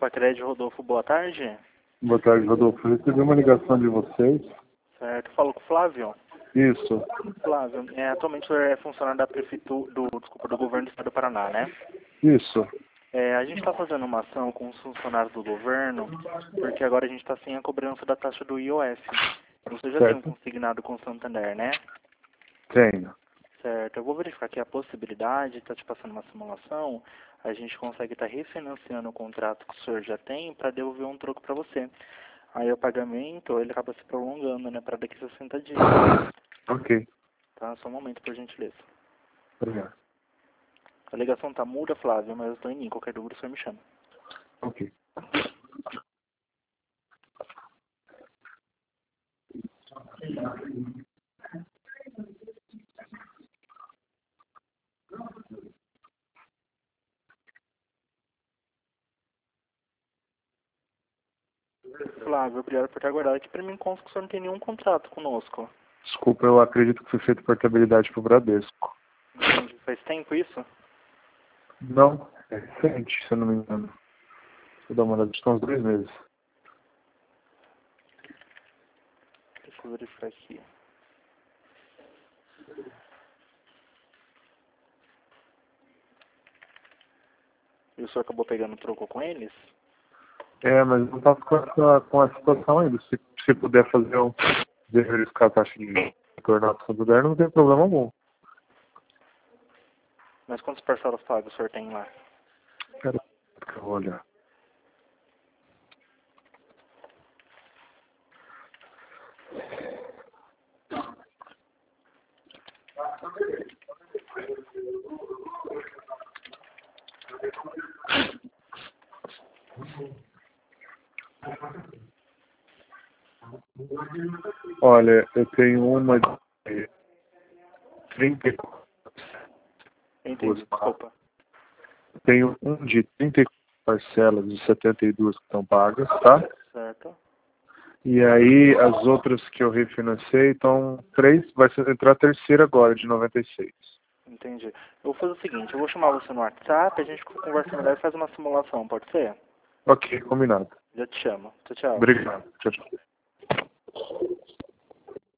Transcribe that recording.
Pacred, Rodolfo, boa tarde. Boa tarde, Rodolfo. Eu recebi uma ligação de vocês. Certo, falo com o Flávio. Isso. Flávio, atualmente o senhor é funcionário da prefeitura, do governo do estado do Paraná, né? Isso. A gente está fazendo uma ação com os funcionários do governo, porque agora a gente está sem a cobrança da taxa do IOF. Você já tem um consignado com o Santander, né? Tenho. Certo, eu vou verificar aqui a possibilidade, está te passando uma simulação, a gente consegue estar refinanciando o contrato que o senhor já tem para devolver um troco para você. Aí o pagamento, ele acaba se prolongando, né, para daqui a 60 dias. Ok. Tá, só um momento, por gentileza. Obrigado. A ligação tá muda, Flávio, mas eu estou em mim, qualquer dúvida o senhor me chama. Ok. Flávio, obrigado por ter aguardado. Aqui para mim consta que o senhor não tem nenhum contrato conosco. Desculpa, eu acredito que foi feito portabilidade pro Bradesco. Entendi. Faz tempo isso? Não, é recente, se eu não me engano. Deixa eu dar uma olhada, acho que uns 2 meses. Deixa eu verificar aqui. E o senhor acabou pegando troco com eles? É, mas não tá com a situação ainda. Se puder fazer verificar a taxa de retornar para o Santander, não tem problema algum. Mas quantas parcelas pagas o senhor tem lá? Quero que eu vou olhar. Olha, eu tenho uma de 34. Entendi, desculpa. Tenho um de 34 parcelas de 72 que estão pagas, tá? Certo. E aí as outras que eu refinancei, então 3, vai entrar a terceira agora, de 96. Entendi. Eu vou fazer o seguinte, eu vou chamar você no WhatsApp, a gente conversa melhor e faz uma simulação, pode ser? Ok, combinado. Já te chamo. Tchau, tchau. Obrigado. Tchau, tchau.